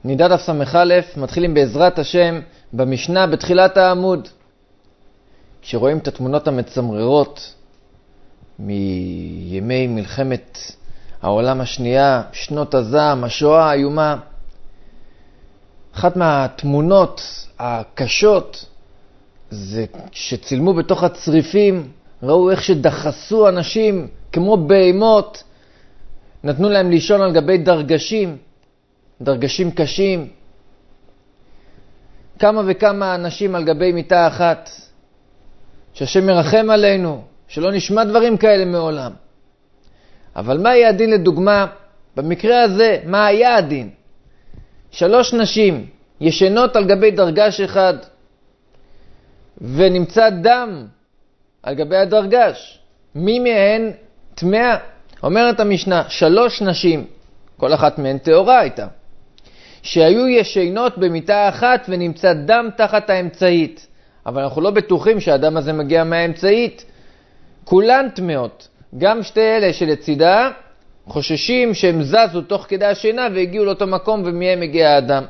נידד דף ס"א, מתחילים בעזרת השם במשנה בתחילת העמוד. כשרואים את התמונות המצמררות מימי מלחמת העולם השנייה, שנות הזעם, השואה האיומה, אחת מהתמונות הקשות זה שצילמו בתוך הצריפים, ראו איך שדחסו אנשים כמו בהמות, נתנו להם לישון על גבי דרגשים קשים, כמה וכמה אנשים על גבי מיטה אחת. שהשם מרחם עלינו, שלא נשמע דברים כאלה מעולם. אבל מה יהיה הדין לדוגמה? במקרה הזה, מה היה הדין? 3 נשים ישנות על גבי דרגש אחד, ונמצא דם על גבי הדרגש. מי מהן טמאה? אומרת המשנה, 3 נשים, כל אחת מהן טהורה הייתה, שהיו ישנות במיטה אחת ונמצא דם תחת האמצעית. אבל אנחנו לא בטוחים שהאדם הזה מגיע מהאמצעית. כולן טמאות. גם 2 אלה שלצידה חוששים שהם זזו תוך כדי השינה והגיעו לאותו מקום ומהם מגיע האדם.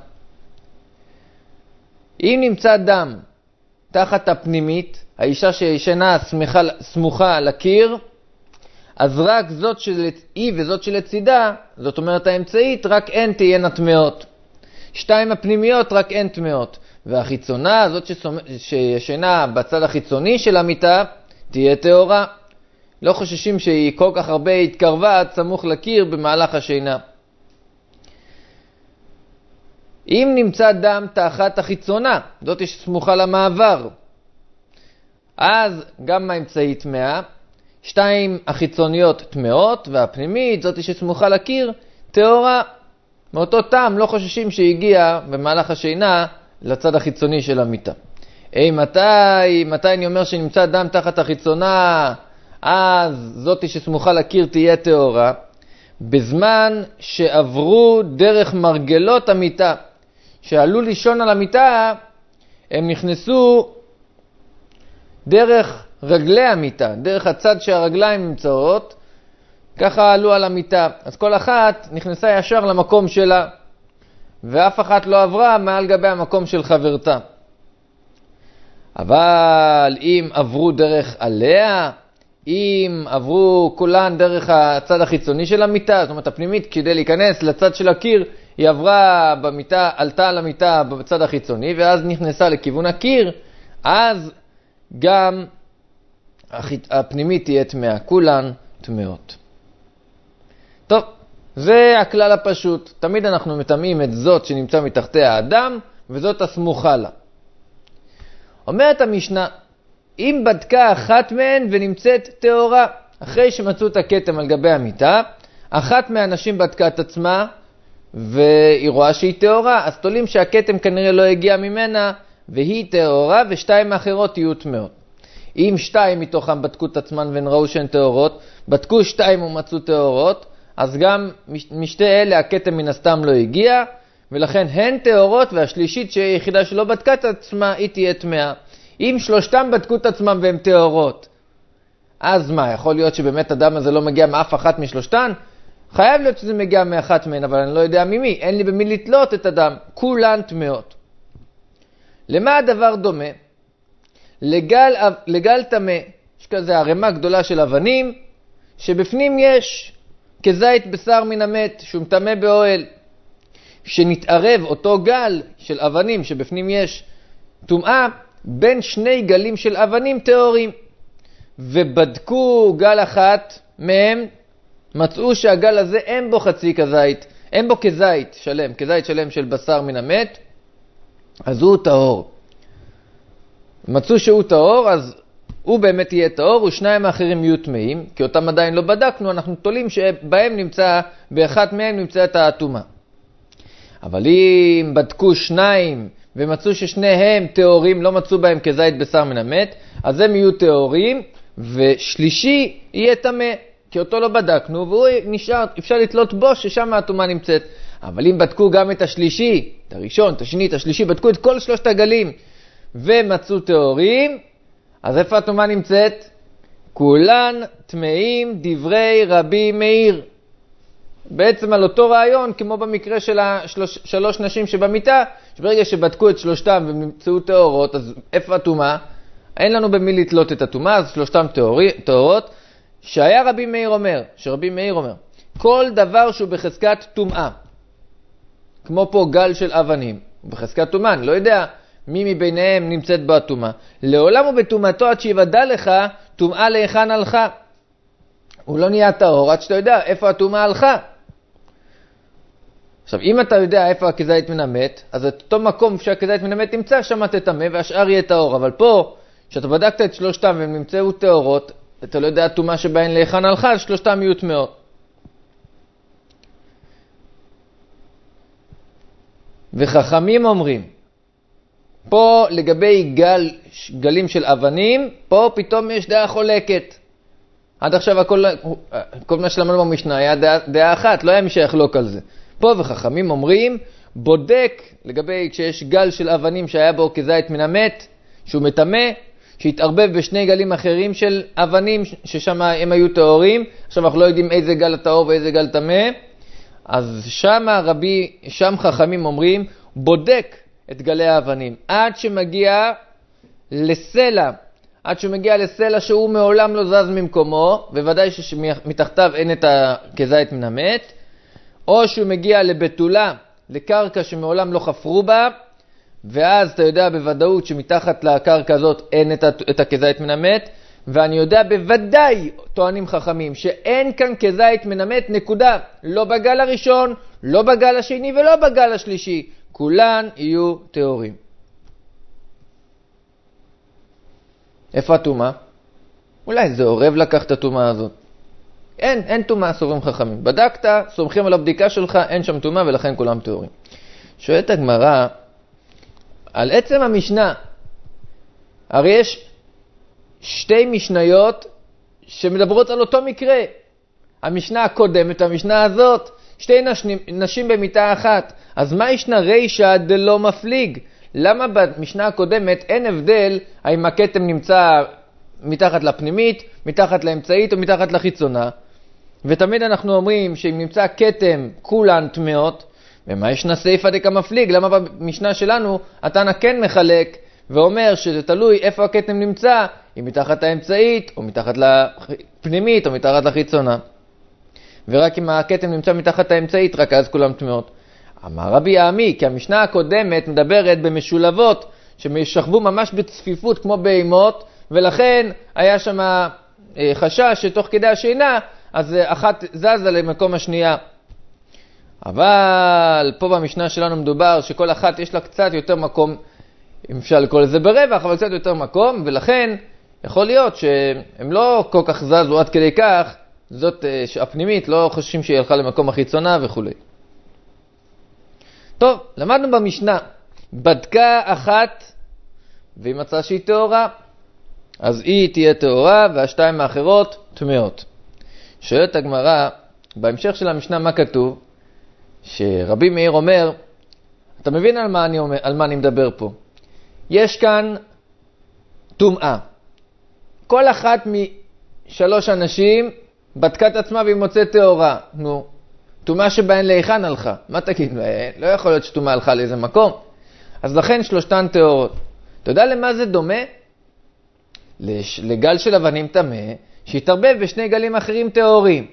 אם נמצא דם תחת הפנימית, האישה שישנה סמוכה על הקיר, אז רק זאת היא וזאת שלצידה, זאת אומרת האמצעית, רק הן תהיינה טמאות. 2 הפנימיות רק הן טמאות. והחיצונה, זאת שישנה בצד החיצוני של המיטה, תהיה טהורה. לא חוששים שהיא כל כך הרבה התקרבה עד סמוך לקיר במהלך השינה. אם נמצא דם תחת החיצונה, זאת שסמוכה למעבר, אז גם האמצעית טמאה, 2 החיצוניות טמאות, והפנימית, זאת שסמוכה לקיר, טהורה. מאותו טעם לא חוששים שהגיע במהלך השינה לצד החיצוני של המיטה. מתי אני אומר שנמצא דם תחת החיצונה, אז זאת שסמוכה לקיר תהיה טהורה? בזמן שעברו דרך מרגלות המיטה, שעלו לישון על המיטה, הם נכנסו דרך רגלי המיטה, דרך הצד שהרגליים נמצאות, ככה עלו על המיטה. אז כל אחת נכנסה ישר למקום שלה, ואף אחת לא עברה מעל גבי המקום של חברתה. אבל אם עברו דרך עליה, אם עברו כולן דרך הצד החיצוני של המיטה, זאת אומרת הפנימית, כדי להיכנס לצד של הקיר, היא עברה במיטה, עלתה על המיטה בצד החיצוני, ואז נכנסה לכיוון הקיר, אז גם הפנימית תהיה טמאה, כולן טמאות. טוב, זה הכלל הפשוט. תמיד אנחנו מטמאים את זאת שנמצא מתחתי האדם, וזאת הסמוכה לה. אומרת המשנה, אם בדקה אחת מהן ונמצאת טהורה, אחרי שמצאו את הכתם על גבי המיטה, אחת מהנשים בדקה את עצמה, והיא רואה שהיא טהורה, אז תולים שהכתם כנראה לא הגיע ממנה, והיא טהורה, ו2 האחרות יהיו טמאות. אם 2 מתוכם בדקו את עצמן וראו שהן טהורות, בדקו 2 ומצאו טהורות, אז גם משתי אלה הכתם מן הסתם לא הגיע, ולכן הן טהורות, והשלישית שהיא היחידה שלא בדקה את עצמה, היא תהיה טמאה. אם 3 בדקו את עצמם והן טהורות, אז מה? יכול להיות שבאמת אדם הזה לא מגיע מאף אחת מ3? חייב להיות שזה מגיע מאחת מהן, אבל אני לא יודע ממי. אין לי במי לתלות את אדם. כולן טמאות. למה הדבר דומה? לגל טמא. יש כזה ערימה גדולה של אבנים, שבפנים יש כזית בשר מן המת, שהוא מטמא באוהל. שנתערב אותו גל של אבנים שבפנים יש טומאה, בין 2 גלים של אבנים טהורים. ובדקו גל אחת מהם, מצאו שהגל הזה אין בו חצי כזית, אין בו כזית שלם של בשר מן המת, אז הוא טהור. מצאו שהוא טהור, אז הוא באמת יהיה טהור, ו2 האחרים יהיו טמאים, כי אותם עדיין לא בדקנו, אנחנו תולים שבהם באחת מהם נמצאת הטומאה. אבל אם בדקו 2 ומצאו ששניהם טהורים, לא מצאו בהם כזית בשר מן המת, אז הם יהיו טהורים, ושלישי יהיה טמא, כי אותו לא בדקנו, והוא נשאר, אפשר לתלות בו ששם הטומאה נמצאת. אבל אם בדקו גם את השלישי, את הראשון, את השני, את השלישי, בדקו את כל 3 הגלים, ומצאו טהורים, אז איפה הטומאה נמצאת? כולן טמאים דברי רבי מאיר. בעצם על אותו רעיון, כמו במקרה של שלוש נשים שבמיטה, שברגע שבדקו את שלושתם ונמצאו טהורות, אז איפה הטומאה? אין לנו במי לתלות את הטומאה, אז שלושתם טהורות. שרבי מאיר אומר, כל דבר שהוא בחזקת טומאה, כמו פה גל של אבנים, בחזקת טומאה, אני לא יודע מי מביניהם נמצאת בו הטומאה. לעולם הוא בטומאתו עד שיוודע לך, טומאה להיכן הלכה. הוא לא נהיה טהור עד שאתה יודע איפה הטומאה הלכה. עכשיו, אם אתה יודע איפה הכזית מן המת, אז את אותו מקום שהכזית מן המת תמצא, שם תטמא והשאר יהיה טהור. אבל פה, כשאתה בדקת את שלושתם והם נמצאו טהורות, אתה לא יודע הטומאה שבהן להיכן הלכה, אז שלושתם יהיו טמאות. וחכמים אומרים, פה לגבי גלים של אבנים, פה פתאום יש דעה חולקת. עד עכשיו כל מה שלמדנו במשנה היה דעה אחת, לא היה מי שיחלוק על זה. פה וחכמים אומרים, בודק לגבי כשיש גל של אבנים שהיה בו כזית מן המת, שהוא מטמא, שהתערבב בשני גלים אחרים של אבנים ששם הם היו טהורים. עכשיו אנחנו לא יודעים איזה גל טהור ואיזה גל טמא. אז שם חכמים אומרים, בודק את גלי האבנים עד שמגיע לסלע, שהוא מעולם לא זז ממקומו, בוודאי שמתחתיו אין את הכזית מן המת, או שהוא מגיע לבתולה, לקרקע שמעולם לא חפרו בה, ואז אתה יודע בוודאות שמתחת לקרקע הזאת אין את הכזית מן המת, ואני יודע בוודאי, טוענים חכמים, שאין כאן כזית מן המת, נקודה. לא בגל הראשון, לא בגל השני ולא בגל השלישי. כולן יהיו טהורים. איפה הטומאה? אולי זה עורב לקח את הטומאה הזאת. אין טומאה, סוברים חכמים. בדקת, סומכים על הבדיקה שלך, אין שם טומאה ולכן כולם טהורים. שואלת הגמרא, על עצם המשנה, הרי יש שתי משניות שמדברות על אותו מקרה. המשנה הקודמת, המשנה הזאת, שתי נשים במיטה אחת. אז מה ישנה רישא דלא מפליג? למה במשנה הקודמת אין הבדל האם הכתם נמצא מתחת לפנימית, מתחת לאמצעית או מתחת לחיצונה? ותמיד אנחנו אומרים שאם נמצא כתם כולן טמאות, ומה ישנה סייפא דקא מפליג? למה במשנה שלנו התנא כן מחלק ואומר שזה תלוי איפה הכתם נמצא, אם מתחת האמצעית או מתחת לפנימית או מתחת לחיצונה? ורק אם הכתם נמצא מתחת האמצעית, רק אז כולם טמאות. אמר רבי עמי, כי המשנה הקודמת מדברת במשולבות, ששכבו ממש בצפיפות כמו בהימות, ולכן היה שם חשש שתוך כדי השינה, אז אחת זזה למקום השנייה. אבל פה במשנה שלנו מדובר שכל אחת יש לה קצת יותר מקום, אם אפשר לקרוא לזה ברווח, אבל קצת יותר מקום, ולכן יכול להיות שהם לא כל כך זזו עד כדי כך, זאת הפנימית, לא חוששים שהיא הלכה למקום החיצונה וכו'. טוב, למדנו במשנה, בדקה אחת והיא מצאה שהיא טהורה, אז היא תהיה טהורה והשתיים האחרות טמאות. שואלת הגמרא, בהמשך של המשנה מה כתוב? שרבי מאיר אומר, אתה מבין על מה אני מדבר פה? יש כאן טומאה. כל אחת משלוש אנשים בדקה את עצמה והיא מוצאת טהורה. נו, טומאה שבהן להיכן הלכה. מה תגיד? לא יכול להיות שטומאה הלכה לאיזה מקום. אז לכן שלושתן טהורות. אתה יודע למה זה דומה? לגל של אבנים טמא, שהתערבב בשני גלים אחרים טהורים.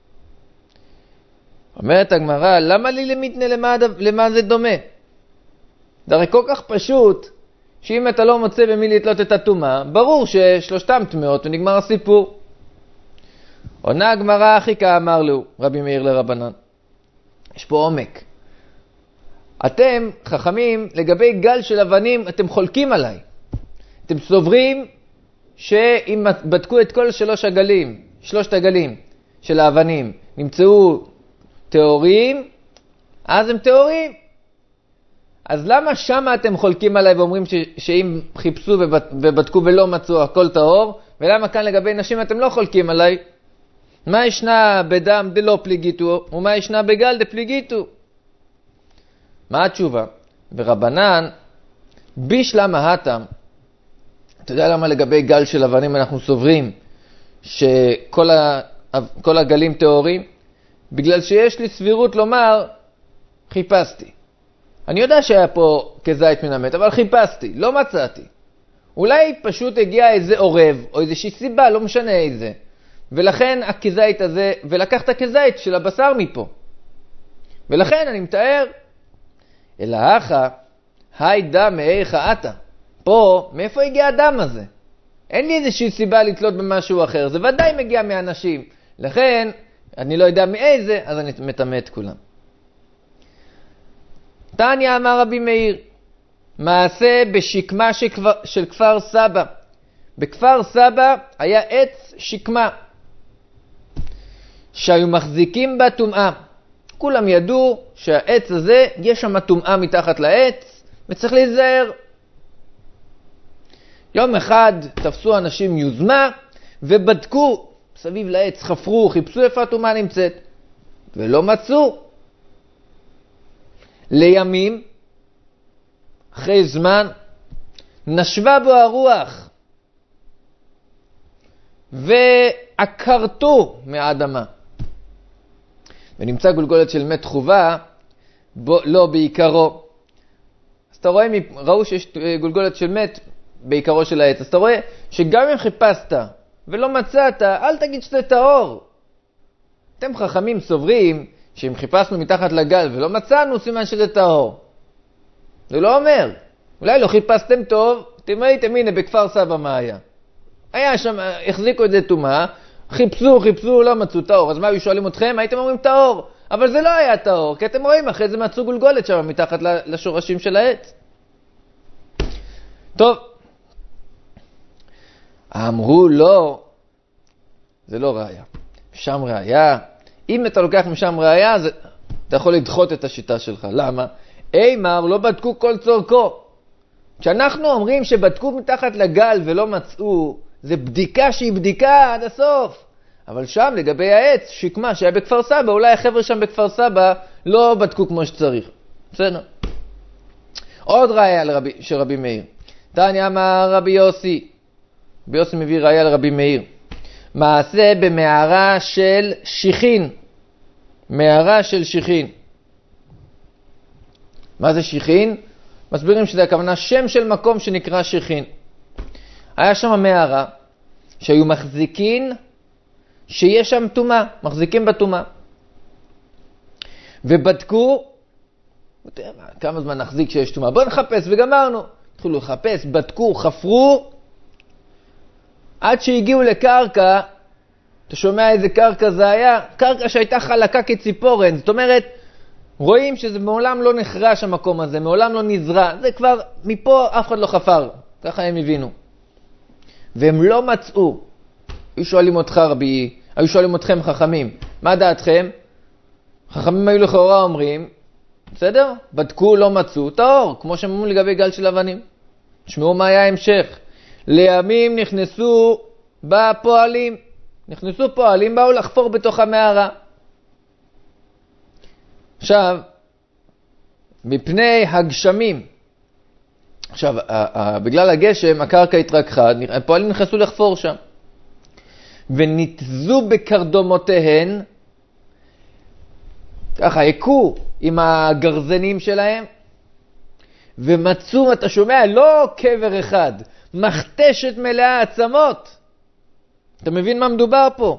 אומרת הגמרא, למה לי למיתנה למה זה דומה? זה הרי כל כך פשוט, שאם אתה לא מוצא במי לתלות את הטומאה, ברור ששלושתם טמאות ונגמר הסיפור. עונה הגמרא, אחי כאמר לו, רבי מאיר לרבנן. יש פה עומק. אתם, חכמים, לגבי גל של אבנים, אתם חולקים עליי. אתם סוברים שאם בדקו את כל שלושת הגלים של האבנים, נמצאו טהורים, אז הם טהורים. אז למה שם אתם חולקים עליי ואומרים שאם חיפשו ובדקו ולא מצאו הכל טהור, ולמה כאן לגבי נשים אתם לא חולקים עליי? מה ישנה בדם דלא פליגיתו, ומה ישנה בגל דפליגיתו? מה התשובה? ברבנן, בישלמה התם, אתה יודע למה לגבי גל של אבנים אנחנו סוברים שכל הגלים טהורים? בגלל שיש לי סבירות לומר, חיפשתי. אני יודע שהיה פה כזית מן המת, אבל חיפשתי, לא מצאתי. אולי פשוט הגיע איזה עורב, או איזושהי סיבה, לא משנה איזה. ולכן הכזית הזה, ולקח את הכזית של הבשר מפה. ולכן אני מתאר, אלא אחא, היי דם מאיך אתה. פה, מאיפה הגיע הדם הזה? אין לי איזושהי סיבה לתלות במשהו אחר, זה ודאי מגיע מאנשים. לכן, אני לא יודע מאיזה, אז אני מטמא את כולם. תניא אמר רבי מאיר, מעשה בשקמה של כפר סבא. בכפר סבא היה עץ שקמה, שהיו מחזיקים בה טומאה. כולם ידעו שהעץ הזה, יש שם טומאה מתחת לעץ, וצריך להיזהר. יום אחד תפסו אנשים יוזמה, ובדקו סביב לעץ, חפרו, חיפשו איפה הטומאה נמצאת, ולא מצאו. לימים, אחרי זמן, נשבה בו הרוח, ועקרתו מהאדמה. ונמצא גולגולת של מת חובה, לא בעיקרו. אז אתה רואה, ראו שיש גולגולת של מת בעיקרו של העץ. אז אתה רואה שגם אם חיפשת ולא מצאת, אל תגיד שזה טהור. אתם חכמים סוברים שאם חיפשנו מתחת לגל ולא מצאנו, סימן שזה טהור. זה לא אומר. אולי לא חיפשתם טוב, אתם ראיתם, הנה בכפר סבא מה היה. היה שם, החזיקו את זה טומאה, חיפשו, לא מצאו טהור. אז מה היו שואלים אתכם? הייתם אומרים טהור. אבל זה לא היה טהור, כי אתם רואים, אחרי זה מצאו גולגולת שם מתחת לשורשים של העץ. טוב. אמרו לא, זה לא ראיה. משם ראיה. אם אתה לוקח משם ראיה, אתה יכול לדחות את השיטה שלך. למה? אימר לא בדקו כל צורכו. כשאנחנו אומרים שבדקו מתחת לגל ולא מצאו, זה בדיקה שהיא בדיקה עד הסוף. אבל שם לגבי העץ, שקמה שהיה בכפר סבא, אולי החבר'ה שם בכפר סבא לא בדקו כמו שצריך. בסדר. עוד ראיה של רבי מאיר. תניא אמר רבי יוסי. רבי יוסי מביא ראיה לרבי מאיר. מעשה במערה של שיחין. מערה של שיחין. מה זה שיחין? מסבירים שזה הכוונה שם של מקום שנקרא שיחין. היה שם מערה שהיו מחזיקים שיש שם טומאה, מחזיקים בטומאה. ובדקו, כמה זמן נחזיק שיש טומאה? בואו נחפש וגמרנו. התחילו לחפש, בדקו, חפרו, עד שהגיעו לקרקע. אתה שומע איזה קרקע זה היה? קרקע שהייתה חלקה כציפורן. זאת אומרת, רואים שזה מעולם לא נחרש המקום הזה, מעולם לא נזרע. זה כבר, מפה אף אחד לא חפר. ככה הם הבינו. והם לא מצאו. היו שואלים אותך רבי, היו שואלים אתכם חכמים, מה דעתכם? חכמים היו לכאורה אומרים, בסדר? בדקו, לא מצאו, טהור, כמו שאמרו לגבי גל של אבנים. תשמעו מה היה המשך. לימים נכנסו בפועלים. נכנסו פועלים, באו לחפור בתוך המערה. עכשיו, מפני הגשמים, עכשיו, בגלל הגשם, הקרקע התרככה, הפועלים נכנסו לחפור שם. וניתזו בקרדומותיהן, ככה, הכו עם הגרזנים שלהם, ומצאו, אתה שומע, לא קבר אחד, מכתשת מלאה עצמות. אתה מבין מה מדובר פה?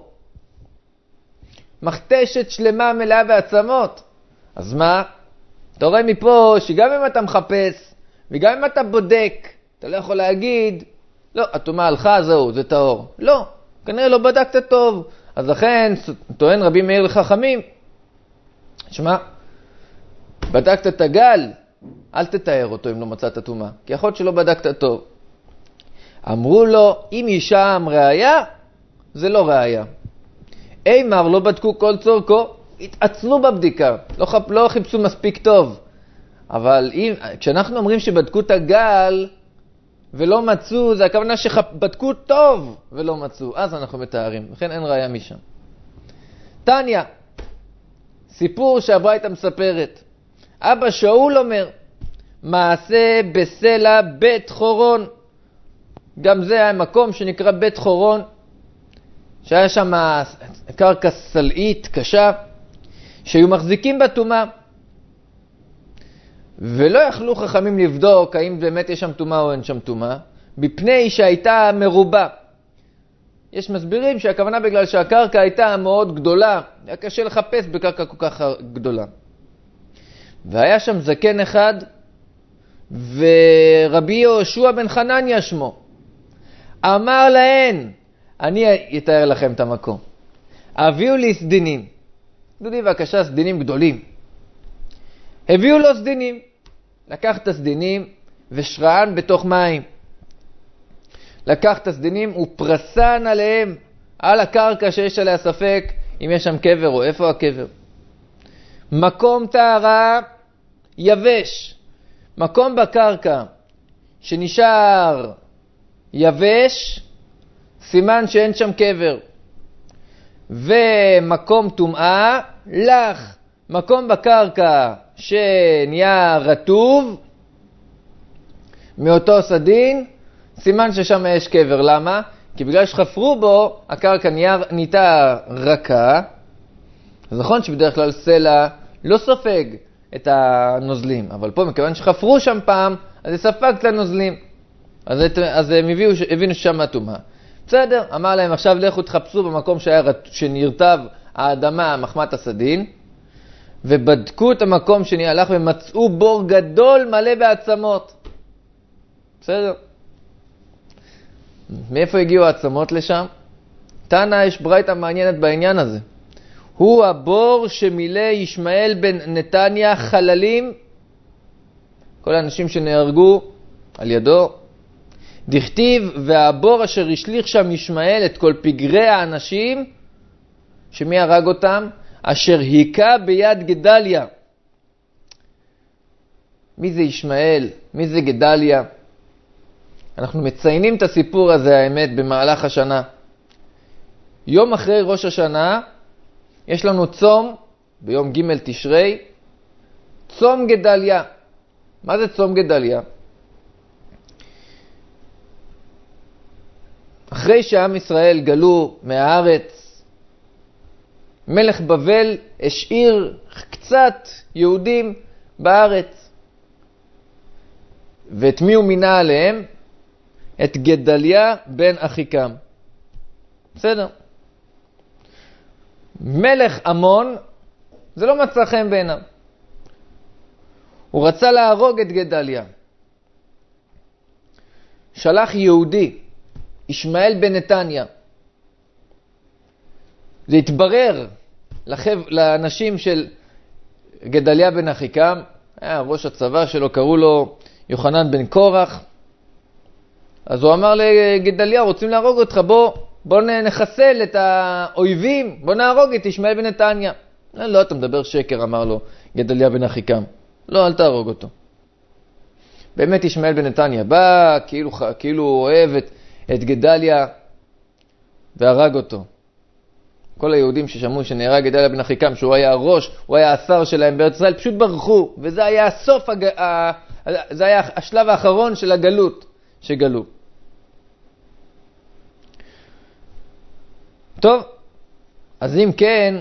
מכתשת שלמה מלאה בעצמות. אז מה? אתה רואה מפה שגם אם אתה מחפש, וגם אם אתה בודק, אתה לא יכול להגיד, לא, הטומאה הלכה, זהו, זה טהור. לא, כנראה לא בדקת טוב. אז לכן, טוען רבי מאיר לחכמים, שמע, בדקת את הגל, אל תתאר אותו אם לא מצאת טומאה, כי יכול להיות שלא בדקת טוב. אמרו לו, אם היא שם ראיה, זה לא ראיה. אימר לא בדקו כל צורכו, התעצלו בבדיקה, לא חיפשו מספיק טוב. אבל כשאנחנו אומרים שבדקו את הגל ולא מצאו, זה הכוונה שבדקו טוב ולא מצאו. אז אנחנו מתארים, לכן אין ראיה משם. תניא, סיפור שהברייתא מספרת. אבא שאול אומר, מעשה בסלע בית חורון. גם זה היה מקום שנקרא בית חורון, שהיה שם קרקע סלעית קשה, שהיו מחזיקים בטומאה. ולא יכלו חכמים לבדוק האם באמת יש שם טומאה או אין שם טומאה, מפני שהייתה מרובה. יש מסבירים שהכוונה בגלל שהקרקע הייתה מאוד גדולה, היה קשה לחפש בקרקע כל כך גדולה. והיה שם זקן אחד, ורבי יהושע בן חנניה שמו, אמר להן, אני אתאר לכם את המקום, הביאו לי סדינים. דודי בבקשה, סדינים גדולים. הביאו לו סדינים, לקח את הסדינים ושרען בתוך מים. לקח את הסדינים ופרסן עליהם, על הקרקע שיש עליה ספק אם יש שם קבר או איפה הקבר. מקום טהרה יבש, מקום בקרקע שנשאר יבש, סימן שאין שם קבר. ומקום טומאה לך, מקום בקרקע שנהיה רטוב מאותו סדין, סימן ששם יש קבר. למה? כי בגלל שחפרו בו, הקרקע נהייתה רכה. אז נכון שבדרך כלל סלע לא סופג את הנוזלים, אבל פה מכיוון שחפרו שם פעם, אז זה ספג את הנוזלים. אז הם הבינו ששם הטומאה. בסדר, אמר להם עכשיו לכו תחפשו במקום שנרטב האדמה מחמת הסדין, ובדקו את המקום הלך ומצאו בור גדול מלא בעצמות. בסדר? מאיפה הגיעו העצמות לשם? תנא יש ברייתא מעניינת בעניין הזה. הוא הבור שמילא ישמעאל בן נתניה חללים, כל האנשים שנהרגו על ידו. דכתיב, והבור אשר השליך שם ישמעאל את כל פגרי האנשים, שמי הרג אותם? אשר היכה ביד גדליה. מי זה ישמעאל? מי זה גדליה? אנחנו מציינים את הסיפור הזה, האמת, במהלך השנה. יום אחרי ראש השנה, יש לנו צום, ביום ג' תשרי, צום גדליה. מה זה צום גדליה? אחרי שעם ישראל גלו מהארץ, מלך בבל השאיר קצת יהודים בארץ. ואת מי הוא מינה עליהם? את גדליה בן אחיקם. בסדר. מלך עמון, זה לא מצא חן בעיניו. הוא רצה להרוג את גדליה. שלח יהודי, ישמעאל בן נתניה. זה התברר לאנשים של גדליה בן אחיקם, היה ראש הצבא שלו, קראו לו יוחנן בן קורח. אז הוא אמר לגדליה, רוצים להרוג אותך, בוא נחסל את האויבים, בוא נהרוג את ישמעאל בן נתניה. לא, אתה מדבר שקר, אמר לו גדליה בן אחיקם. לא, אל תהרוג אותו. באמת ישמעאל בן נתניה בא, כאילו הוא אוהב את גדליה, והרג אותו. כל היהודים ששמעו שנהרג גדליה בן אחיקם, שהוא היה הראש, הוא היה השר שלהם בארץ ישראל, פשוט ברחו, וזה היה הסוף, זה היה השלב האחרון של הגלות שגלו. טוב, אז אם כן,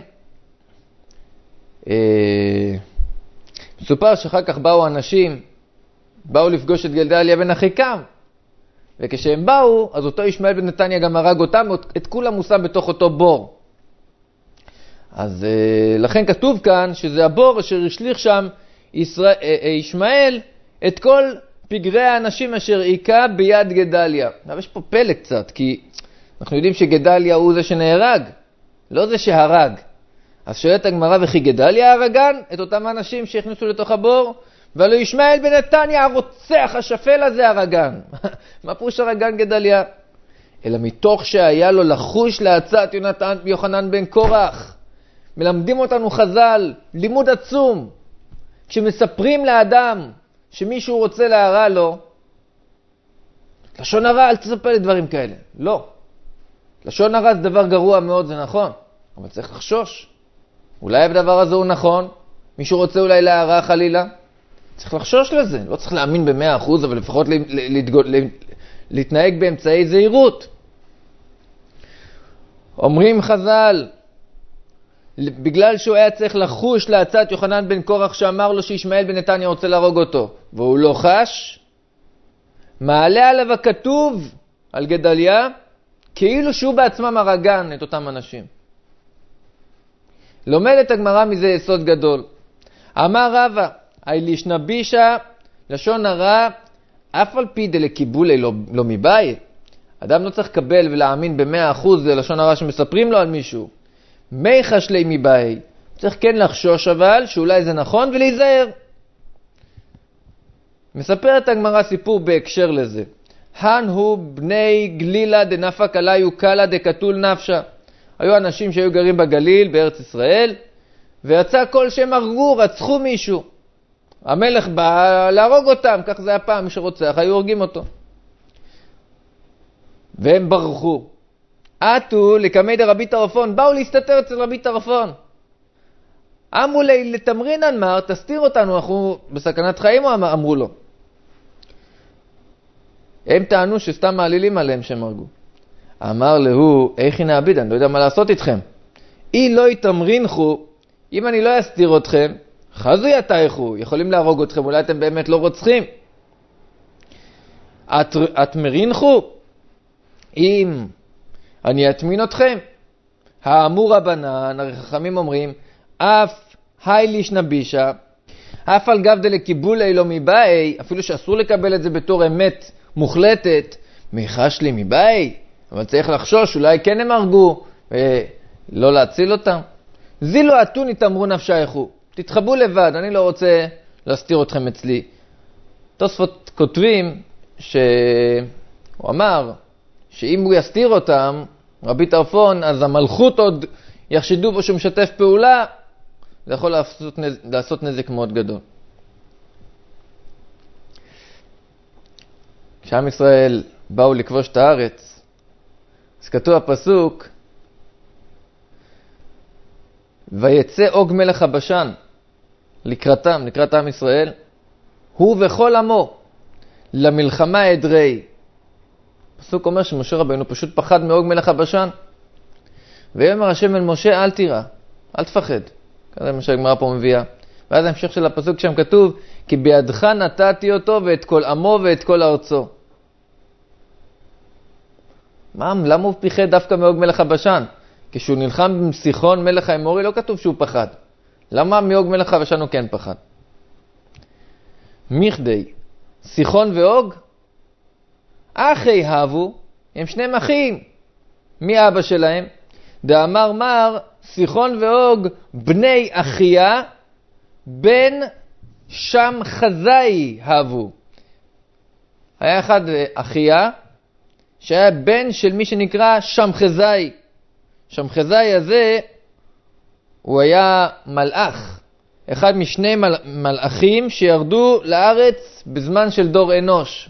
מסופר שאחר כך באו אנשים, באו לפגוש את גדליה בן אחיקם, וכשהם באו, אז אותו ישמעאל בן נתניה גם הרג אותם, את כולם הוא שם בתוך אותו בור. אז לכן כתוב כאן שזה הבור אשר השליך שם ישמעאל את כל פגרי האנשים אשר היכה ביד גדליה. אבל יש פה פלא קצת, כי אנחנו יודעים שגדליה הוא זה שנהרג, לא זה שהרג. אז שואלת הגמרא, וכי גדליה הרגן את אותם האנשים שהכניסו לתוך הבור? ולא ישמעאל בן נתניה הרוצח השפל הזה הרגן. מה פירוש הרגן גדליה? אלא מתוך שהיה לו לחוש לעצת יוחנן בן קורח. מלמדים אותנו חז"ל, לימוד עצום. כשמספרים לאדם שמישהו רוצה להרע לו, לשון הרע, אל תספר לי דברים כאלה. לא. לשון הרע זה דבר גרוע מאוד, זה נכון. אבל צריך לחשוש. אולי הדבר הזה הוא נכון. מישהו רוצה אולי להרע חלילה. צריך לחשוש לזה. לא צריך להאמין ב100%, אבל לפחות להתנהג באמצעי זהירות. אומרים חז"ל, בגלל שהוא היה צריך לחוש לעצת יוחנן בן קורח שאמר לו שישמעאל בן נתניה רוצה להרוג אותו, והוא לא חש, מעלה עליו הכתוב על גדליה, כאילו שהוא בעצמם הרגן את אותם אנשים. לומדת הגמרא מזה יסוד גדול. אמר רבא, אילישנא בישא, לשון הרע, אף על פי דלקיבולי לא מבית. אדם לא צריך לקבל ולהאמין ב100% ללשון הרע שמספרים לו על מישהו. מי חשלי מבית. צריך כן לחשוש אבל שאולי זה נכון ולהיזהר. מספרת הגמרא סיפור בהקשר לזה. הן הוא בני גלילה דנפק עליו קלה דקתול נפשה. היו אנשים שהיו גרים בגליל בארץ ישראל, ויצא כל שהם הרגו, רצחו מישהו. המלך בא להרוג אותם, כך זה היה פעם, מי שרוצח, היו הורגים אותו. והם ברחו. עטו לקמי דרבי טרפון, באו להסתתר אצל רבי טרפון. אמרו לי לתמרינן מר, תסתיר אותנו, אנחנו בסכנת חיים, אמרו לו. הם טענו שסתם מעלילים עליהם שהם הרגו. אמר להו, איך הנה עביד, אני לא יודע מה לעשות איתכם. אי לא יתמרינחו, אם אני לא אסתיר אתכם, חזו יתייכו, יכולים להרוג אתכם, אולי אתם באמת לא רוצחים. את מרינחו? אם אני אטמין אתכם. האמור רבנן, החכמים אומרים, אף אילישנא בישא, אף על גב דלקיבולי לא מבאי, אפילו שאסור לקבל את זה בתור אמת מוחלטת, מחש לי מבאי, אבל צריך לחשוש, אולי כן הם הרגו, ולא להציל אותם. זילו אתוני תמרו נפשייכו, תתחבאו לבד, אני לא רוצה להסתיר אתכם אצלי. תוספות כותבים שהוא אמר שאם הוא יסתיר אותם, רבי טרפון, אז המלכות עוד יחשדו בו שהוא משתף פעולה, זה יכול לעשות נזק מאוד גדול. כשעם ישראל באו לכבוש את הארץ, אז כתוב הפסוק, ויצא אוג מלך הבשן לקראתם, לקראת עם ישראל, הוא וכל עמו למלחמה אדרי. הפסוק אומר שמשה רבינו פשוט פחד מאוג מלך הבשן. ויאמר השם אל משה, אל תירא, אל תפחד. כזה מה שהגמרא פה מביאה. ואז ההמשך של הפסוק שם כתוב, כי בידך נתתי אותו ואת כל עמו ואת כל ארצו. למה הוא פיחד דווקא מאוג מלך הבשן? כשהוא נלחם עם סיחון מלך האמורי לא כתוב שהוא פחד. למה מאוג מלך הבשן הוא כן פחד? מכדי, סיחון ואוג, אחי הבו, הם שניהם אחים. מי אבא שלהם? דאמר מר, סיחון ואוג, בני אחיה, בן שם חזאי הבו. היה אחד אחיה, שהיה בן של מי שנקרא שם חזאי. שם חזאי הזה, הוא היה מלאך. אחד משני מלאכים שירדו לארץ בזמן של דור אנוש.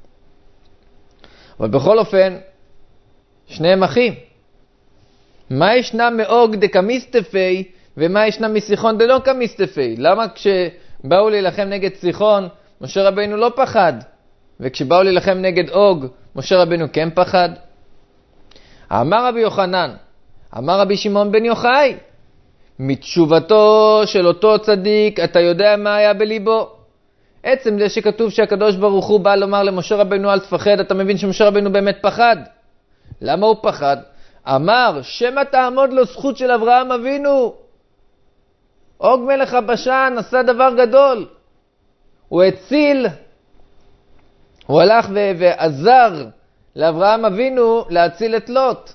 אבל בכל אופן, שניהם אחים. מה ישנה מאוג דקמיסטפי, ומה ישנה מסיחון דלא קמיסטפי? למה כשבאו להילחם נגד סיחון, משה רבינו לא פחד? וכשבאו להילחם נגד אוג, משה רבינו כן פחד? אמר רבי יוחנן, אמר רבי שמעון בן יוחאי, מתשובתו של אותו צדיק, אתה יודע מה היה בליבו? עצם זה שכתוב שהקדוש ברוך הוא בא לומר למשה רבינו אל תפחד, אתה מבין שמשה רבינו באמת פחד. למה הוא פחד? אמר, שמה תעמוד לו זכות של אברהם אבינו. אוג מלך הבשן עשה דבר גדול. הוא הציל, הוא הלך ועזר לאברהם אבינו להציל את לוט.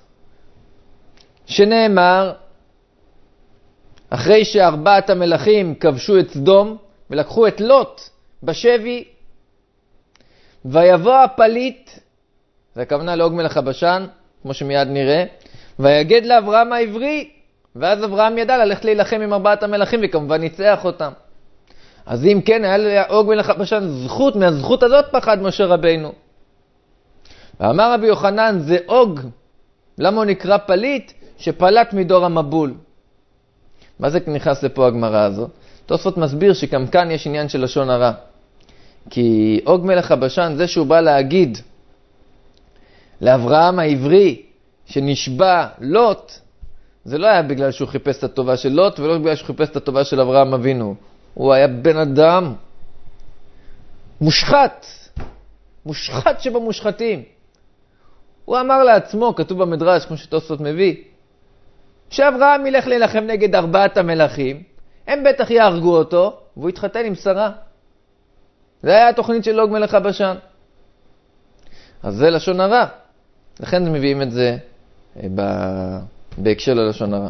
שנאמר, אחרי שארבעת המלכים כבשו את סדום ולקחו את לוט בשבי, ויבוא הפליט, זה הכוונה לאוג מלך הבשן, כמו שמיד נראה, ויגד לאברהם העברי, ואז אברהם ידע ללכת להילחם עם ארבעת המלכים וכמובן ניצח אותם. אז אם כן, היה לאוג מלך הבשן זכות, מהזכות הזאת פחד משה רבינו. ואמר רבי יוחנן, זה אוג, למה הוא נקרא פליט? שפלט מדור המבול. מה זה נכנס לפה הגמרא הזו? תוספות מסביר שגם כאן יש עניין של לשון הרע. כי אוג מלך הבשן, זה שהוא בא להגיד לאברהם העברי שנשבע לוט, זה לא היה בגלל שהוא חיפש את הטובה של לוט, ולא בגלל שהוא חיפש את הטובה של אברהם אבינו. הוא היה בן אדם מושחת, מושחת שבמושחתים. הוא אמר לעצמו, כתוב במדרש, כמו שתוספות מביא, שאברהם ילך להילחם נגד 4 המלכים, הם בטח יהרגו אותו, והוא יתחתן עם שרה. זה היה התוכנית של אוג מלך הבשן. אז זה לשון הרע. לכן מביאים את זה בהקשר ללשון הרע.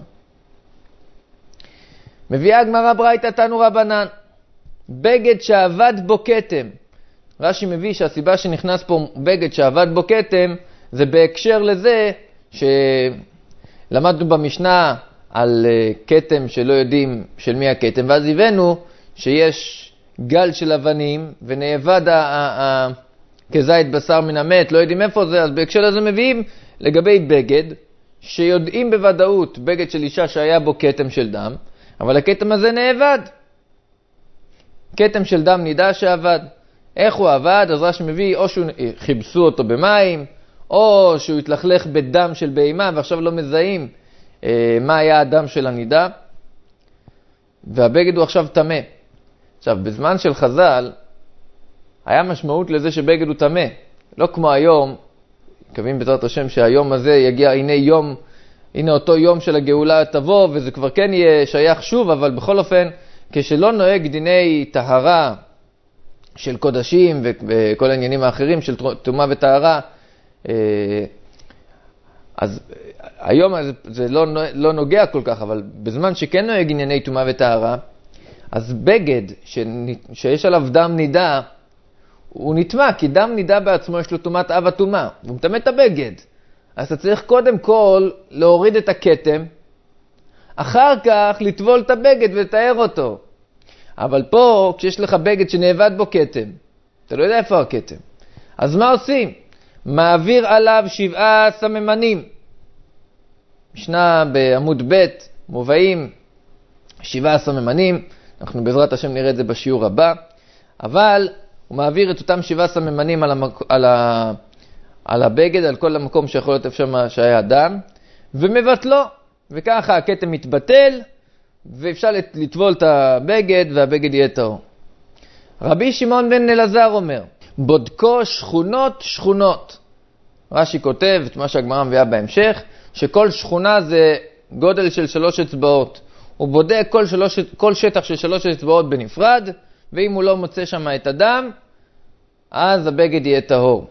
מביאה הגמרא ברייתא תנו רבנן, בגד שעבד בו כתם. רש"י מביא שהסיבה שנכנס פה בגד שעבד בו כתם, זה בהקשר לזה שלמדנו במשנה על כתם שלא יודעים של מי הכתם, ואז הבאנו שיש גל של אבנים ונאבד כזית בשר מן המת, לא יודעים איפה זה, אז בהקשר לזה מביאים לגבי בגד, שיודעים בוודאות בגד של אישה שהיה בו כתם של דם, אבל הכתם הזה נאבד. כתם של דם נדע שעבד. איך הוא עבד? אז רש"י מביא, או שחיבסו אותו במים, או שהוא התלכלך בדם של בהמה, ועכשיו לא מזהים מה היה הדם של הנידה, והבגד הוא עכשיו טמא. עכשיו, בזמן של חז"ל, היה משמעות לזה שבגד הוא טמא. לא כמו היום, מקווים בעזרת השם שהיום הזה יגיע, הנה אותו יום של הגאולה תבוא, וזה כבר כן יהיה שייך שוב, אבל בכל אופן, כשלא נוהג דיני טהרה של קודשים וכל העניינים האחרים של טומאה וטהרה, אז היום זה לא נוגע כל כך, אבל בזמן שכן נוהג ענייני טומאה וטהרה, אז בגד שיש עליו דם נידה, הוא נטמא, כי דם נידה בעצמו יש לו טומאת אב הטומאה, והוא מטמא את הבגד. אז אתה צריך קודם כל להוריד את הכתם, אחר כך לטבול את הבגד ולתאר אותו. אבל פה, כשיש לך בגד שנאבד בו כתם, אתה לא יודע איפה הכתם. אז מה עושים? מעביר עליו 7 סממנים. משנה בעמוד ב' מובאים 7 סממנים, אנחנו בעזרת השם נראה את זה בשיעור הבא, אבל הוא מעביר את אותם 7 סממנים על הבגד, על כל המקום שיכול להיות איפה שהיה דם, ומבטלו, וככה הכתם מתבטל, ואפשר לטבול את הבגד, והבגד יהיה טהור. רבי שמעון בן אלעזר אומר, בודקו שכונות שכונות. רש"י כותב את מה שהגמרא מביאה בהמשך, שכל שכונה זה גודל של 3 אצבעות. הוא בודק כל שטח של 3 אצבעות בנפרד, ואם הוא לא מוצא שם את הדם, אז הבגד יהיה טהור.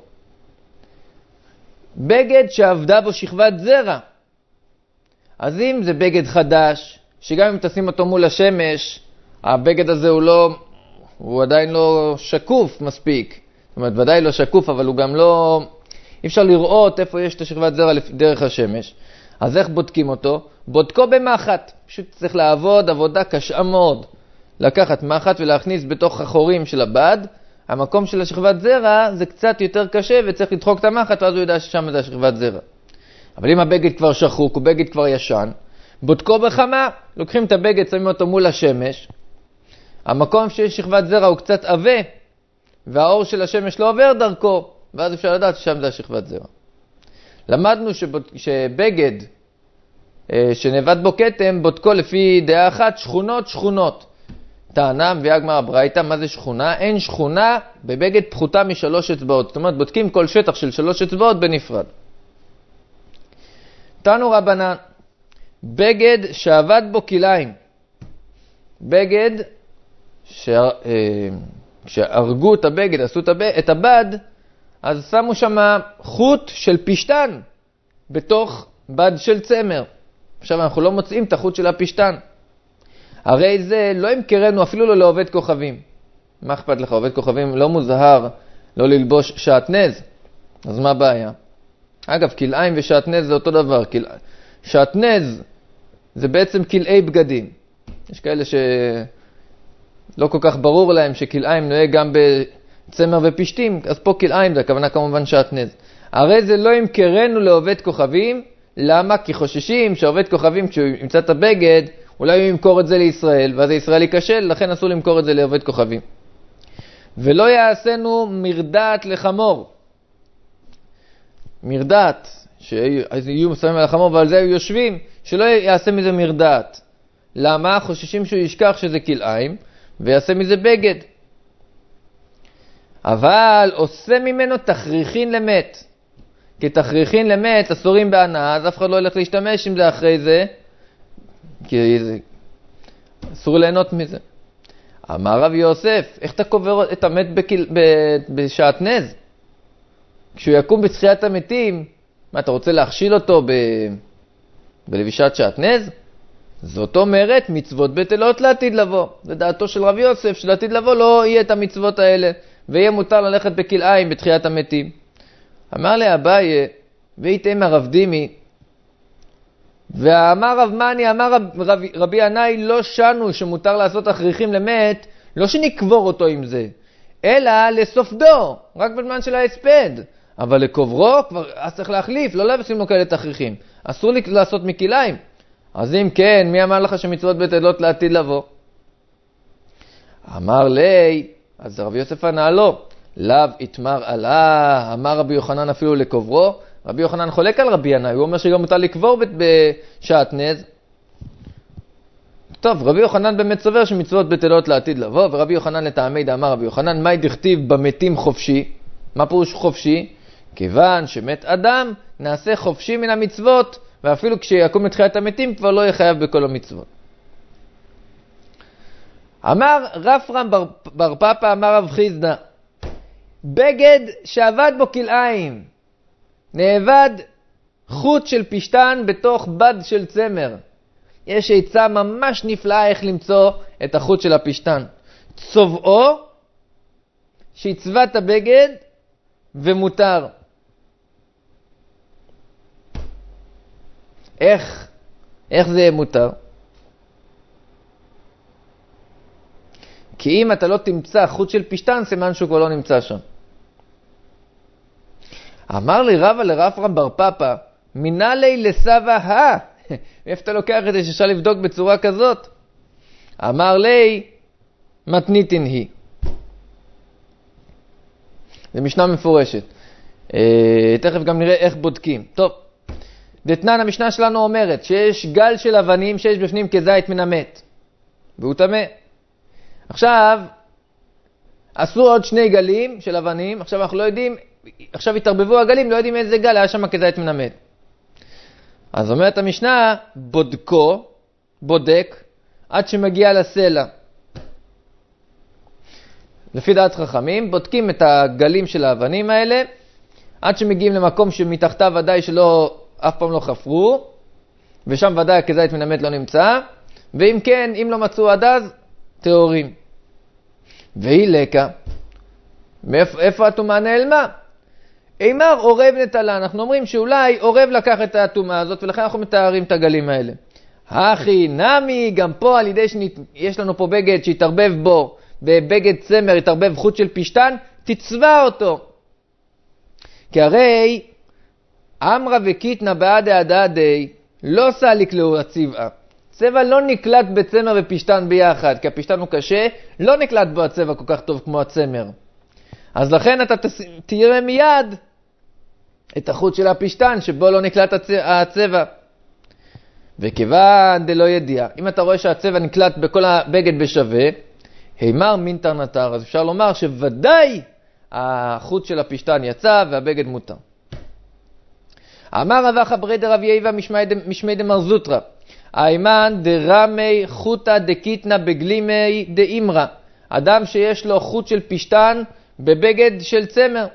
בגד שעבדה בו שכבת זרע. אז אם זה בגד חדש, שגם אם תשים אותו מול השמש, הבגד הזה הוא עדיין לא שקוף מספיק. זאת אומרת, ודאי לא שקוף, אבל הוא גם לא, אי אפשר לראות איפה יש את השכבת זרע דרך השמש. אז איך בודקים אותו? בודקו במחט. פשוט צריך לעבוד עבודה קשה מאוד. לקחת מחט ולהכניס בתוך החורים של הבד. המקום של השכבת זרע זה קצת יותר קשה, וצריך לדחוק את המחט, ואז הוא יודע ששם זה השכבת זרע. אבל אם הבגד כבר שחוק, הוא בגד כבר ישן, בודקו בחמה, לוקחים את הבגד, שמים אותו מול השמש, המקום שיש שכבת זרע הוא קצת עבה, והאור של השמש לא עובר דרכו, ואז אפשר לדעת ששם זה השכבת זרע. למדנו שבגד שנאבד בו כתם, בודקו לפי דעה אחת, שכונות שכונות. טענה מביאה הגמרא ברייתא, מה זה שכונה? אין שכונה בבגד פחותה מ3 אצבעות. זאת אומרת, בודקים כל שטח של 3 אצבעות בנפרד. תנו רבנן, בגד שעבד בו כליים. בגד שהרגו את הבגד, עשו את הבד, אז שמו שם חוט של פשטן בתוך בד של צמר. עכשיו אנחנו לא מוצאים את החוט של הפשטן. הרי זה לא ימכרנו אפילו לא לעובד כוכבים. מה אכפת לך? עובד כוכבים לא מוזהר לא ללבוש שעטנז. אז מה הבעיה? אגב, כלאיים ושעטנז זה אותו דבר. שעטנז זה בעצם כלאי בגדים. יש כאלה שלא כל כך ברור להם שכלאיים נוהג גם בצמר ופשטים, אז פה כלאיים זה הכוונה כמובן שעטנז. הרי זה לא ימכרנו לעובד כוכבים. למה? כי חוששים שעובד כוכבים כשהוא ימצא את הבגד, אולי הוא ימכור את זה לישראל, ואז הישראל ייכשל, לכן אסור למכור את זה לעובד כוכבים. ולא יעשינו מרדעת לחמור. מרדעת, שיהיו שמים על החמור ועל זה היו יושבים, שלא יעשה מזה מרדעת. למה? חוששים שהוא ישכח שזה כלאיים ויעשה מזה בגד. אבל עושה ממנו תכריכין למת. כי תכריכין למת אסורים בהנאה, אז אף אחד לא ילך להשתמש עם זה אחרי זה, כי אסור ליהנות מזה. אמר רב יוסף, איך אתה קובר את המת בשעטנז? כשהוא יקום בתחיית המתים, מה, אתה רוצה להכשיל אותו בלבישת שעטנז? זאת אומרת, מצוות בטלות לעתיד לבוא. זה דעתו של רב יוסף, שלעתיד לבוא לא יהיה את המצוות האלה, ויהיה מותר ללכת בכלאיים בתחיית המתים. אמר לי אביי, והייתם הרב דימי, ואמר רב מני, אמר רבי ינאי, לא שנו שמותר לעשות תכריכים למת, לא שנקבור אותו עם זה, אלא לסופדו, רק בזמן של ההספד. אבל לקוברו כבר אז צריך להחליף, לא לשים לו כאלה תכריכים. אסור לי לעשות מכלאיים. אז אם כן, מי אמר לך שמצוות בטלות לעתיד לבוא? אמר לי, אז רבי יוסף ענה לו, לאו יתמר עלה, אמר רבי יוחנן אפילו לקוברו. רבי יוחנן חולק על רבי ינאי, הוא אומר שגם מותר לקבור בשעטנז. טוב, רבי יוחנן באמת סובר שמצוות בטלות לעתיד לבוא, ורבי יוחנן לטעמי דאמר רבי יוחנן, מה דכתיב במתים חופשי? מה פירוש חופשי? כיוון שמת אדם נעשה חופשי מן המצוות, ואפילו כשיקום לתחיית המתים כבר לא יהיה חייב בכל המצוות. אמר רפרם בר פפא, אמר רב חיסדא, בגד שעבד בו כלאיים, נאבד חוט של פשטן בתוך בד של צמר. יש עצה ממש נפלאה איך למצוא את החוט של הפשטן. צובעו, שיצבע את הבגד ומותר. איך זה מותר? כי אם אתה לא תמצא חוט של פשטן, סימן שהוא כבר לא נמצא שם. אמר לי רבא לרפרם בר פפא, מינה לי לסבא איפה אתה לוקח את זה שאפשר לבדוק בצורה כזאת? אמר לי, מתניתין היא. זה משנה מפורשת. תכף גם נראה איך בודקים. טוב, דתנן המשנה שלנו אומרת שיש גל של אבנים שיש בפנים כזית מן המת, והוא טמא. עכשיו, עשו עוד 2 גלים של אבנים, עכשיו אנחנו לא יודעים, עכשיו התערבבו הגלים, לא יודעים איזה גל היה שם כזית מן המת. אז אומרת המשנה, בודק, עד שמגיע לסלע. לפי דעת חכמים, בודקים את הגלים של האבנים האלה, עד שמגיעים למקום שמתחתיו ודאי שלא, אף פעם לא חפרו, ושם ודאי כזית מן המת לא נמצא, ואם כן, אם לא מצאו עד אז, טהורים. והיא לקה. איפה הטומאה נעלמה? אימר עורב נטלה. אנחנו אומרים שאולי עורב לקח את הטומאה הזאת, ולכן אנחנו מתארים את הגלים האלה. הכי נמי, גם פה על ידי שיש לנו פה בגד שהתערבב בו, בבגד צמר התערבב חוט של פשטן, תצבע אותו. כי הרי אמרה וקיטנה בעד העדדי, לא סליק לו הצבעה. צבע לא נקלט בצמר ופשטן ביחד, כי הפשטן הוא קשה, לא נקלט בו הצבע כל כך טוב כמו הצמר. אז לכן אתה תראה מיד את החוט של הפשטן שבו לא נקלט הצבע. וכיוון דלא ידיע, אם אתה רואה שהצבע נקלט בכל הבגד בשווה, הימר מין תרנתר, אז אפשר לומר שוודאי החוט של הפשטן יצא והבגד מותר. אמר רבא חברי דרב יהיבא משמי דמר זוטרא, האימן דרמי חוטה דקיטנה בגלימי דאמרה, אדם שיש לו חוט של פשטן בבגד של צמר.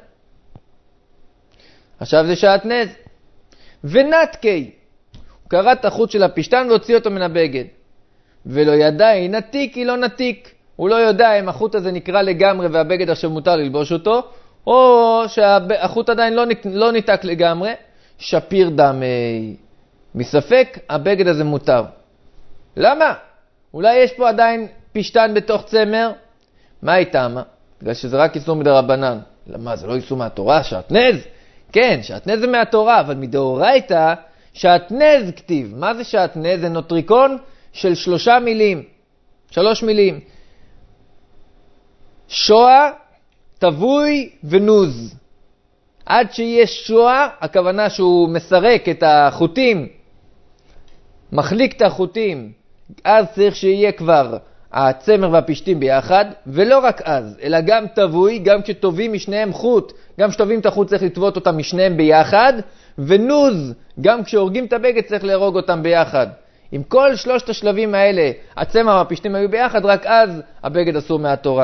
עכשיו זה שעטנז. ונתקי, הוא קרא את החוט של הפשטן והוציא אותו מן הבגד. ולא ידע אם נתיק היא לא נתיק. הוא לא יודע אם החוט הזה נקרא לגמרי והבגד עכשיו מותר ללבוש אותו, או שהחוט עדיין לא ניתק לגמרי. שפיר דמי. מספק הבגד הזה מותר. למה? אולי יש פה עדיין פשטן בתוך צמר? מה איתם? בגלל שזה רק איסור מדרבנן. למה? זה לא איסור מהתורה? שעטנז? כן, שעטנז זה מהתורה, אבל מדאורייתא שעטנז כתיב. מה זה שעטנז? זה נוטריקון של 3 מילים. 3 מילים. שואה, תבוי ונוז. עד שיש שואה, הכוונה שהוא מסרק את החוטים, מחליק את החוטים, אז צריך שיהיה כבר הצמר והפשתים ביחד, ולא רק אז, אלא גם תבוי, גם כשטובים משניהם חוט, גם כשטובים את החוט צריך לטוות אותם משניהם ביחד, ונוז, גם כשהורגים את הבגד צריך להרוג אותם ביחד. עם כל שלושת השלבים האלה, הצמר והפשתים היו ביחד, רק אז הבגד אסור מהתורה.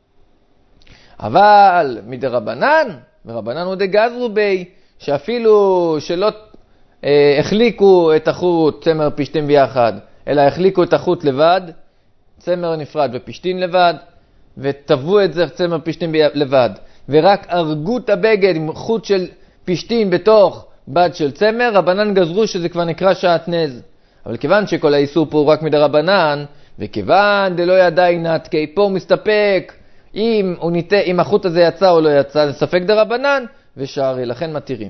אבל מדרבנן, ורבנן הוא דגזרו בי, שאפילו שלא החליקו את החוט צמר פשתים ביחד, אלא החליקו את החוט לבד, צמר נפרד ופשתין לבד, וטבעו את זה צמר פשתין לבד, ורק הרגו את הבגד עם חוט של פשתין בתוך בד של צמר, רבנן גזרו שזה כבר נקרא שעטנז. אבל כיוון שכל האיסור פה הוא רק מדרבנן, וכיוון דלא ידעי נתקי, פה הוא מסתפק אם החוט הזה יצא או לא יצא, זה ספק דרבנן, ושערי, לכן מתירים.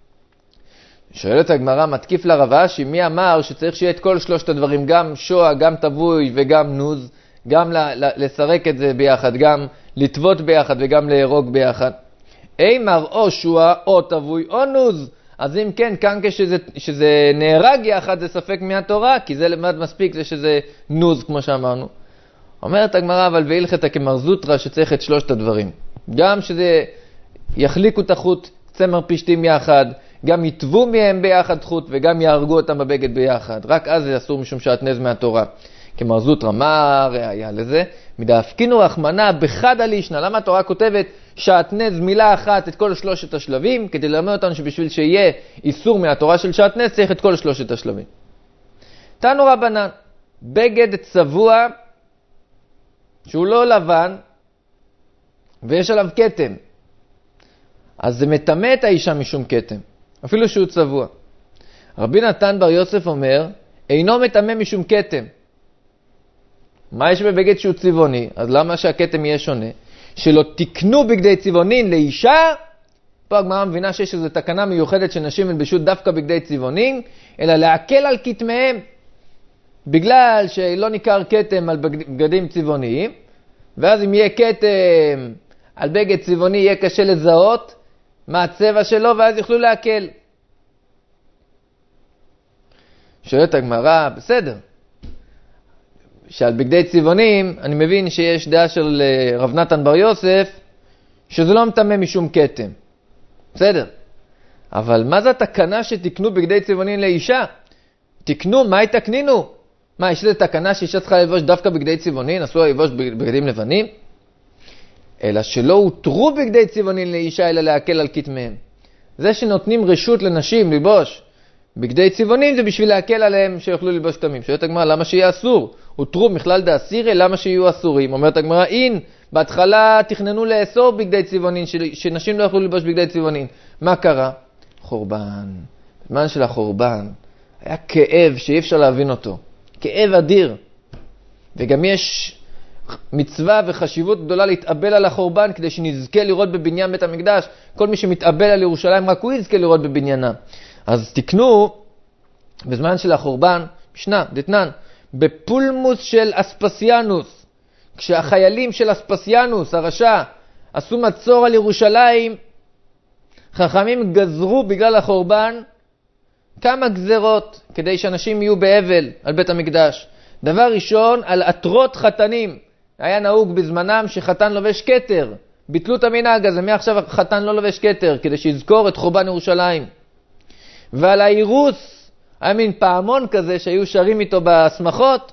שואלת הגמרא, מתקיף לרב אשי, מי אמר שצריך שיהיה את כל שלושת הדברים, גם שואה, גם תבוי וגם נוז, גם לסרק את זה ביחד, גם לטוות ביחד וגם להרוג ביחד. אימר או שואה או תבוי או נוז, אז אם כן, כאן כשזה נהרג יחד זה ספק מהתורה, כי זה למד מספיק, זה שזה נוז כמו שאמרנו. אומרת הגמרא, אבל והלכתה כמר זוטרא שצריך את שלושת הדברים. גם שזה יחליקו את החוט צמר פשתים יחד, גם יטבו מהם ביחד חוט וגם יהרגו אותם בבגד ביחד. רק אז זה אסור משום שעטנז מהתורה. כמר זוטרא, מה הראיה לזה? מדאפקינו רחמנה בחד הלישנא. למה התורה כותבת שעטנז מילה אחת את כל שלושת השלבים? כדי ללמד אותנו שבשביל שיהיה איסור מהתורה של שעטנז צריך את כל שלושת השלבים. תנו רבנן, בגד צבוע שהוא לא לבן ויש עליו כתם, אז זה מטמא את האישה משום כתם, אפילו שהוא צבוע. רבי נתן בר יוסף אומר, אינו מטמא משום כתם. מה יש בבגד שהוא צבעוני? אז למה שהכתם יהיה שונה? שלא תקנו בגדי צבעונין לאישה, פה הגמרא מבינה שיש איזו תקנה מיוחדת שנשים ילבשו דווקא בגדי צבעונין, אלא להקל על כתמיהם, בגלל שלא ניכר כתם על בגדים צבעוניים, ואז אם יהיה כתם על בגד צבעוני יהיה קשה לזהות מה הצבע שלו, ואז יוכלו להקל. שואלת הגמרא, בסדר, שעל בגדי צבעונים אני מבין שיש דעה של רב נתן בר יוסף שזה לא מטמא משום כתם, בסדר, אבל מה זה התקנה שתקנו בגדי צבעונים לאישה? תקנו, מה יתקנינו? מה, יש לזה תקנה שאישה צריכה לבוש דווקא בגדי צבעונים, אסור לבוש בגדים לבנים? אלא שלא הותרו בגדי צבעונים לאישה אלא להקל על כתמיהם. זה שנותנים רשות לנשים לבוש בגדי צבעונים זה בשביל להקל עליהם שיוכלו ללבוש כתמים. שואלת הגמרא, למה שיהיה אסור? הותרו מכלל דאסירי, למה שיהיו אסורים? אומרת הגמרא, אין, בהתחלה תכננו לאסור בגדי צבעונים, שנשים לא יכלו ללבוש בגדי צבעונים. מה קרה? חורבן. בזמן של החורבן היה כאב שאי אפשר להבין אותו. כאב אדיר. וגם יש מצווה וחשיבות גדולה להתאבל על החורבן כדי שנזכה לראות בבניין בית המקדש. כל מי שמתאבל על ירושלים רק הוא יזכה לראות בבניינה. אז תקנו בזמן של החורבן, משנה, דתנן, בפולמוס של אספסיאנוס, כשהחיילים של אספסיאנוס, הרשע, עשו מצור על ירושלים, חכמים גזרו בגלל החורבן כמה גזרות כדי שאנשים יהיו באבל על בית המקדש. דבר ראשון, על עטרות חתנים. היה נהוג בזמנם שחתן לובש כתר. ביטלו את המנהג הזה, מעכשיו חתן לא לובש כתר, כדי שיזכור את חורבן ירושלים. ועל האירוס, היה מין פעמון כזה שהיו שרים איתו בשמחות.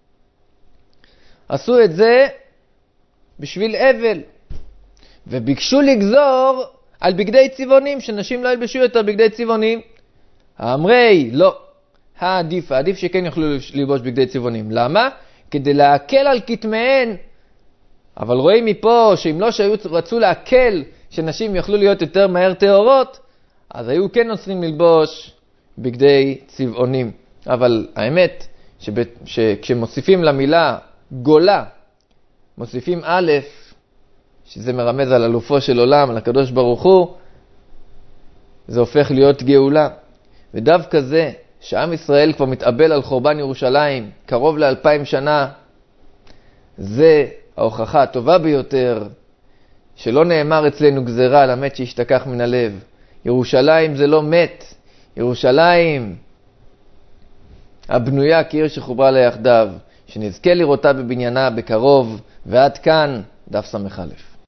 עשו את זה בשביל אבל. וביקשו לגזור על בגדי צבעונים, שנשים לא ילבשו יותר בגדי צבעונים. אמרי, לא. העדיף שכן יוכלו ללבוש בגדי צבעונים. למה? כדי להקל על כתמיהן. אבל רואים מפה שאם לא רצו להקל שנשים יוכלו להיות יותר מהר טהורות, אז היו כן נוצרים ללבוש בגדי צבעונים. אבל האמת שכשמוסיפים למילה גולה, מוסיפים א', שזה מרמז על אלופו של עולם, על הקדוש ברוך הוא, זה הופך להיות גאולה. ודווקא זה שעם ישראל כבר מתאבל על חורבן ירושלים קרוב ל2000 שנה, זה ההוכחה הטובה ביותר שלא נאמר אצלנו גזרה על המת שישתכח מן הלב. ירושלים זה לא מת, ירושלים הבנויה כעיר שחוברה לה יחדיו, שנזכה לראותה בבניינה בקרוב. ועד כאן דף ס"א.